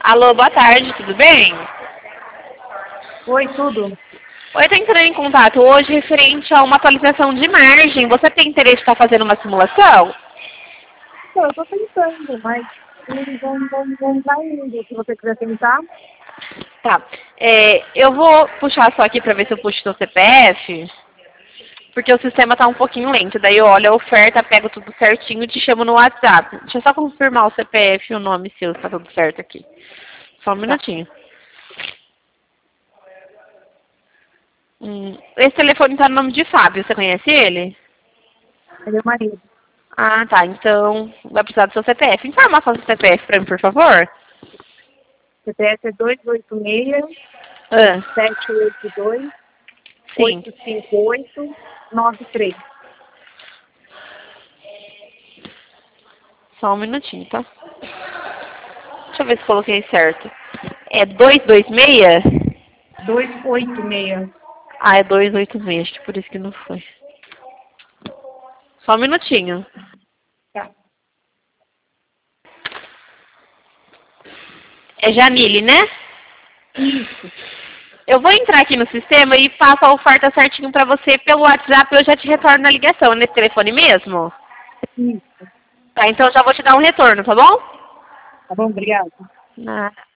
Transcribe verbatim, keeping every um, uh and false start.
Alô, boa tarde, tudo bem? Oi, tudo? Oi, estou entrando em contato hoje referente a uma atualização de margem. Você tem interesse em estar fazendo uma simulação? Não, eu tô tentando, mas não, não, não, não tá indo. Se você quiser tentar, Tá. É, eu vou puxar só aqui para ver se eu puxo seu C P F, porque o sistema está um pouquinho lento. Daí eu olho a oferta, pego tudo certinho e te chamo no WhatsApp. Deixa eu só confirmar o C P F e o nome seu, se tá tudo certo aqui. Só um tá. minutinho. Hum, esse telefone está no nome de Fábio, você conhece ele? É meu marido. Ah, tá. Então vai precisar do seu C P F. Informa só o C P F para mim, por favor. C P F é dois oito seis, Ah, sete oito dois, sim. oito cinco oito, nove três. Só um minutinho, tá? Deixa eu ver se coloquei certo. É dois dois seis? dois oito seis. Ah, é dois oito seis, acho que por isso que não foi. Só um minutinho. Tá. É Jamile, né? Isso, Eu vou entrar aqui no sistema e passo a oferta certinho pra você pelo WhatsApp e eu já te retorno na ligação. É nesse telefone mesmo? isso. Tá, então eu já vou te dar um retorno, tá bom? Tá bom? Obrigada. Ah.